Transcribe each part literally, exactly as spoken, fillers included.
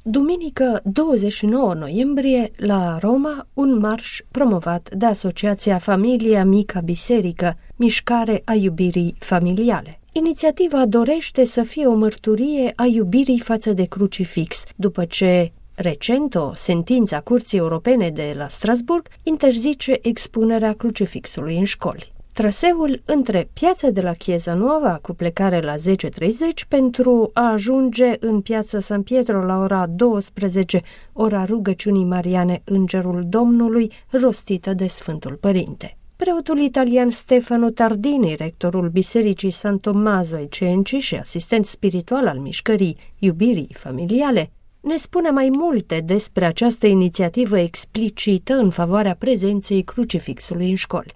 Duminică douăzeci și nouă noiembrie, la Roma, un marș promovat de Asociația Familia Mica Biserică, Mișcare a Iubirii Familiale. Inițiativa dorește să fie o mărturie a iubirii față de crucifix, după ce recent o sentință a Curții Europene de la Strasburg interzice expunerea crucifixului în școli. Traseul între Piața de la Chiesa Nuova, cu plecare la zece și treizeci, pentru a ajunge în Piața San Pietro la ora douăsprezece, ora rugăciunii mariane Îngerul Domnului, rostită de Sfântul Părinte. Preotul italian Stefano Tardini, rectorul Bisericii San Tommaso ai Cenci și asistent spiritual al mișcării Iubirii Familiale, ne spune mai multe despre această inițiativă explicită în favoarea prezenței crucifixului în școli.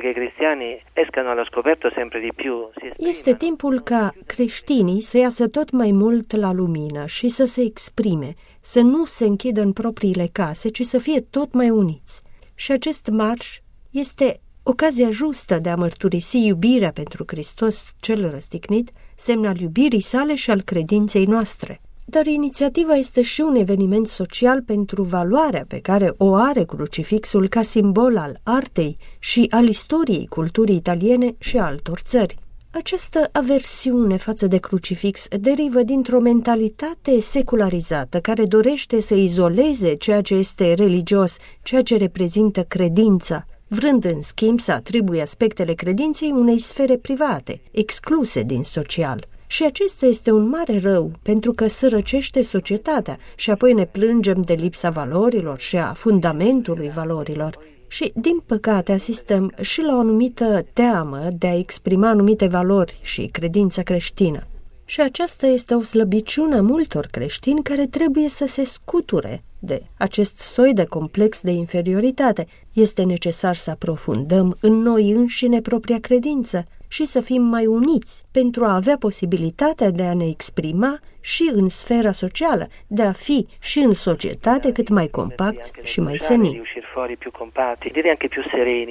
Este timpul ca creștinii să iasă tot mai mult la lumină și să se exprime, să nu se închidă în propriile case, ci să fie tot mai uniți. Și acest marș este ocazia justă de a mărturisi iubirea pentru Hristos cel răstignit, semn al iubirii sale și al credinței noastre. Dar inițiativa este și un eveniment social pentru valoarea pe care o are crucifixul ca simbol al artei și al istoriei culturii italiene și a altor țări. Această aversiune față de crucifix derivă dintr-o mentalitate secularizată care dorește să izoleze ceea ce este religios, ceea ce reprezintă credința, vrând în schimb să atribuie aspectele credinței unei sfere private, excluse din social. Și acesta este un mare rău, pentru că sărăcește societatea și apoi ne plângem de lipsa valorilor și a fundamentului valorilor. Și, din păcate, asistăm și la o anumită teamă de a exprima anumite valori și credința creștină. Și aceasta este o slăbiciune a multor creștini care trebuie să se scuture de acest soi de complex de inferioritate. Este necesar să aprofundăm în noi înșine propria credință și să fim mai uniți pentru a avea posibilitatea de a ne exprima și în sfera socială, de a fi și în societate cât mai compacți și mai senini.